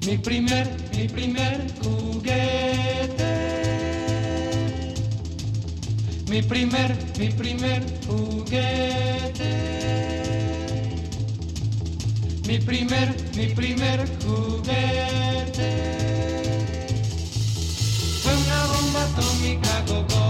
Mi primer juguete. Mi primer juguete. Mi primer juguete. Fue una bomba atómica, go-go.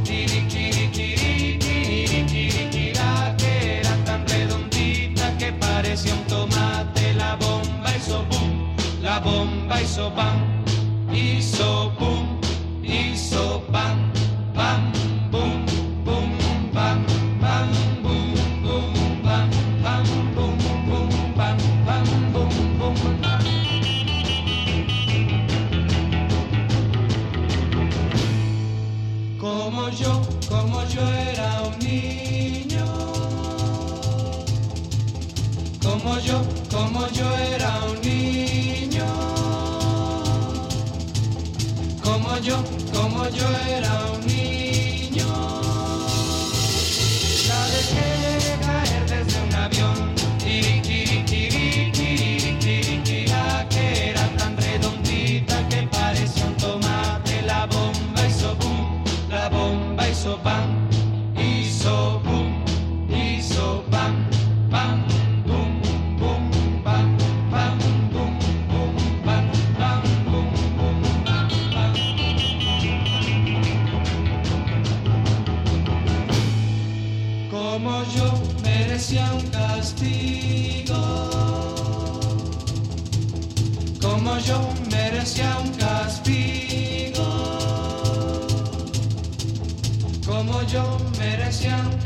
Tiriquiriquiriquiriquiriquira, que era tan redondita que parecía un tomate. La bomba hizo boom, la bomba hizo bam, hizo boom, hizo bam, bam, boom, boom, bam, bam, boom, boom, bam, bam, boom, boom, bam, bam, boom, boom, bam. Como yo era un niño, como yo era un niño, como yo era un niño, la dejé caer desde un avión, tiriquiriquiriquiriquiriquira, que era tan redondita que parecía un tomate. La bomba hizo boom, la bomba hizo bam, hizo boom, hizo bam, bam, boom, boom, bam, bam, boom, boom, bam, bam, boom, boom, bam, bam. Como yo merecía un castigo, como yo merecía un castigo, como yo merecía un